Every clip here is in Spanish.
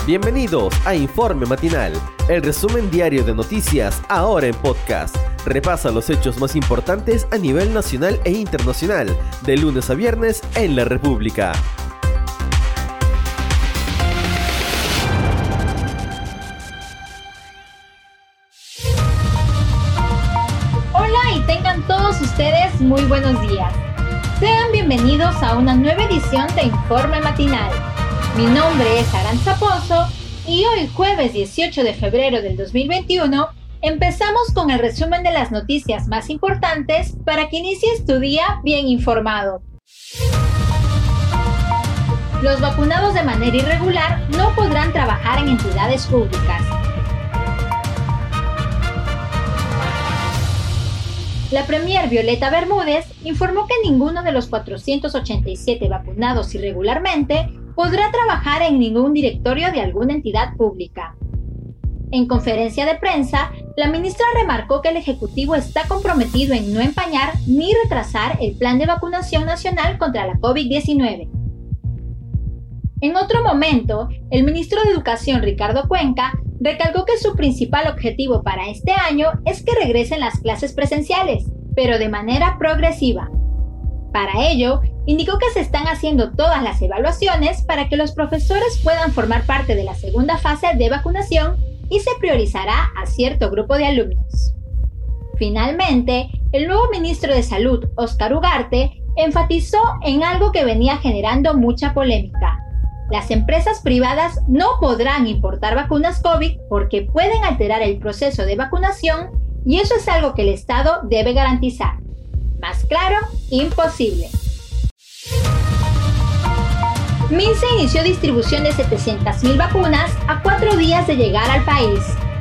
Bienvenidos a Informe Matinal, el resumen diario de noticias ahora en podcast. Repasa los hechos más importantes a nivel nacional e internacional, de lunes a viernes en la República. Hola y tengan todos ustedes muy buenos días. Sean bienvenidos a una nueva edición de Informe Matinal. Mi nombre es Aranza Pozo y hoy jueves 18 de febrero del 2021 empezamos con el resumen de las noticias más importantes para que inicies tu día bien informado. Los vacunados de manera irregular no podrán trabajar en entidades públicas. La premier Violeta Bermúdez informó que ninguno de los 487 vacunados irregularmente podrá trabajar en ningún directorio de alguna entidad pública. En conferencia de prensa, la ministra remarcó que el Ejecutivo está comprometido en no empañar ni retrasar el plan de vacunación nacional contra la COVID-19. En otro momento, el ministro de Educación, Ricardo Cuenca, recalcó que su principal objetivo para este año es que regresen las clases presenciales, pero de manera progresiva. Para ello, indicó que se están haciendo todas las evaluaciones para que los profesores puedan formar parte de la segunda fase de vacunación y se priorizará a cierto grupo de alumnos. Finalmente, el nuevo ministro de Salud, Óscar Ugarte, enfatizó en algo que venía generando mucha polémica. Las empresas privadas no podrán importar vacunas COVID porque pueden alterar el proceso de vacunación y eso es algo que el Estado debe garantizar. Más claro, imposible. Minsa inició distribución de 700,000 vacunas a 4 días de llegar al país.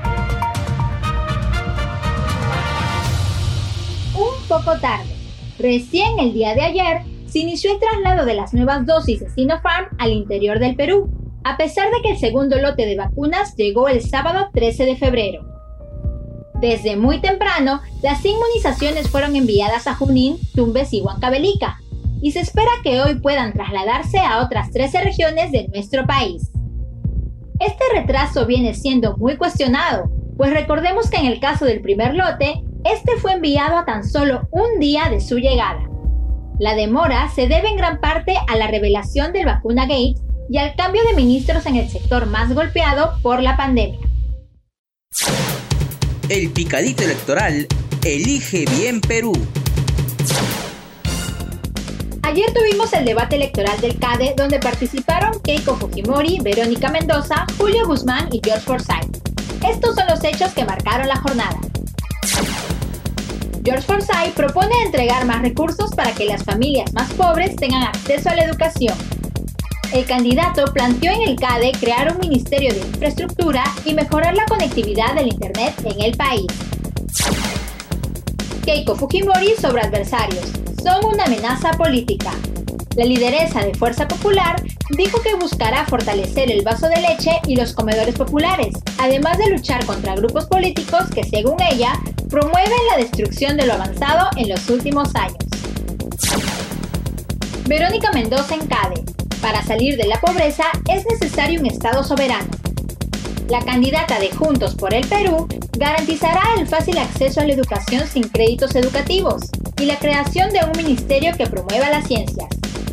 Un poco tarde, recién el día de ayer, se inició el traslado de las nuevas dosis de Sinopharm al interior del Perú, a pesar de que el segundo lote de vacunas llegó el sábado 13 de febrero. Desde muy temprano, las inmunizaciones fueron enviadas a Junín, Tumbes y Huancavelica, y se espera que hoy puedan trasladarse a otras 13 regiones de nuestro país. Este retraso viene siendo muy cuestionado, pues recordemos que en el caso del primer lote, este fue enviado a tan solo un día de su llegada. La demora se debe en gran parte a la revelación del Vacuna Gate y al cambio de ministros en el sector más golpeado por la pandemia. El picadito electoral elige bien Perú. Ayer tuvimos el debate electoral del CADE donde participaron Keiko Fujimori, Verónica Mendoza, Julio Guzmán y George Forsyth. Estos son los hechos que marcaron la jornada. George Forsyth propone entregar más recursos para que las familias más pobres tengan acceso a la educación. El candidato planteó en el CADE crear un ministerio de infraestructura y mejorar la conectividad del Internet en el país. Keiko Fujimori sobre adversarios. Son una amenaza política. La lideresa de Fuerza Popular dijo que buscará fortalecer el vaso de leche y los comedores populares, además de luchar contra grupos políticos que, según ella, promueven la destrucción de lo avanzado en los últimos años. Verónica Mendoza en CADE. Para salir de la pobreza es necesario un Estado soberano. La candidata de Juntos por el Perú garantizará el fácil acceso a la educación sin créditos educativos y la creación de un ministerio que promueva las ciencias.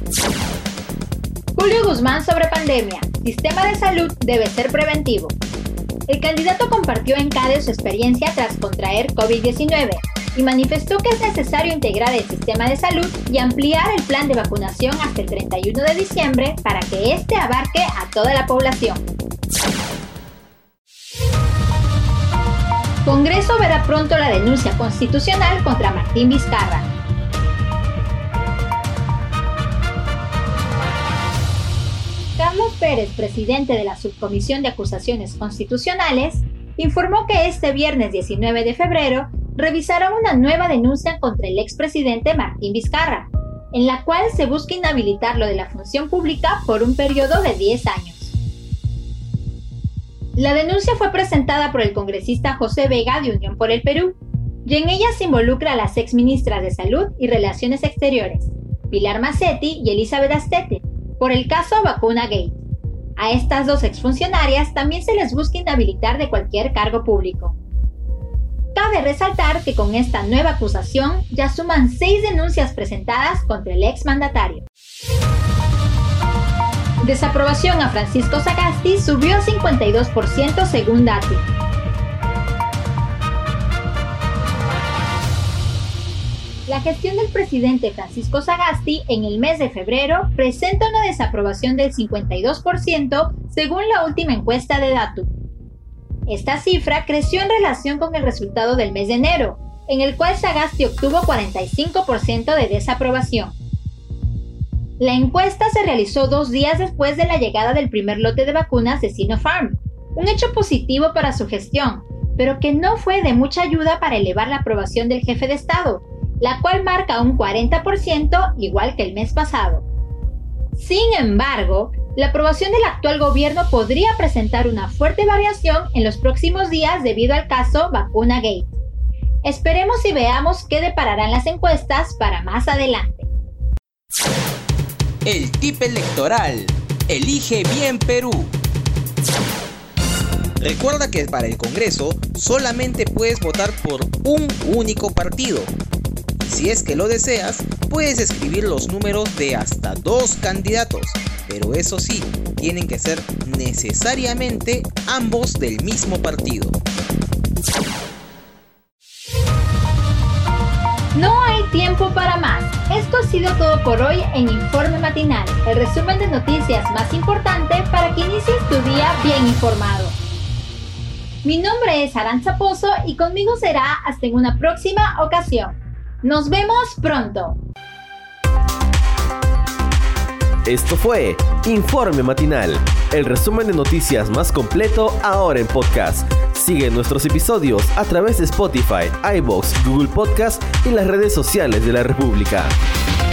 Julio Guzmán sobre pandemia. Sistema de salud debe ser preventivo. El candidato compartió en CADE su experiencia tras contraer COVID-19 y manifestó que es necesario integrar el sistema de salud y ampliar el plan de vacunación hasta el 31 de diciembre para que éste abarque a toda la población. Congreso verá pronto la denuncia constitucional contra Martín Vizcarra. Carlos Pérez, presidente de la Subcomisión de Acusaciones Constitucionales, informó que este viernes 19 de febrero revisará una nueva denuncia contra el expresidente Martín Vizcarra, en la cual se busca inhabilitarlo de la función pública por un periodo de 10 años. La denuncia fue presentada por el congresista José Vega de Unión por el Perú, y en ella se involucra a las exministras de Salud y Relaciones Exteriores, Pilar Macetti y Elizabeth Astete, por el caso Vacuna Gate. A estas dos exfuncionarias también se les busca inhabilitar de cualquier cargo público. Cabe resaltar que con esta nueva acusación ya suman 6 denuncias presentadas contra el exmandatario. Desaprobación a Francisco Sagasti subió a 52% según Dati. La gestión del presidente Francisco Sagasti en el mes de febrero presenta una desaprobación del 52% según la última encuesta de Datu. Esta cifra creció en relación con el resultado del mes de enero, en el cual Sagasti obtuvo 45% de desaprobación. La encuesta se realizó 2 días después de la llegada del primer lote de vacunas de Sinopharm, un hecho positivo para su gestión, pero que no fue de mucha ayuda para elevar la aprobación del jefe de Estado, la cual marca un 40% igual que el mes pasado. Sin embargo, la aprobación del actual gobierno podría presentar una fuerte variación en los próximos días debido al caso VacunaGate. Esperemos y veamos qué depararán las encuestas para más adelante. El tip electoral. Elige bien Perú. Recuerda que para el Congreso solamente puedes votar por un único partido. Si es que lo deseas, puedes escribir los números de hasta 2 candidatos, pero eso sí, tienen que ser necesariamente ambos del mismo partido. No hay tiempo para más. Esto ha sido todo por hoy en Informe Matinal, el resumen de noticias más importante para que inicies tu día bien informado. Mi nombre es Aranza Pozo y conmigo será hasta en una próxima ocasión. ¡Nos vemos pronto! Esto fue Informe Matinal, el resumen de noticias más completo ahora en podcast. Sigue nuestros episodios a través de Spotify, iVoox, Google Podcast y las redes sociales de la República.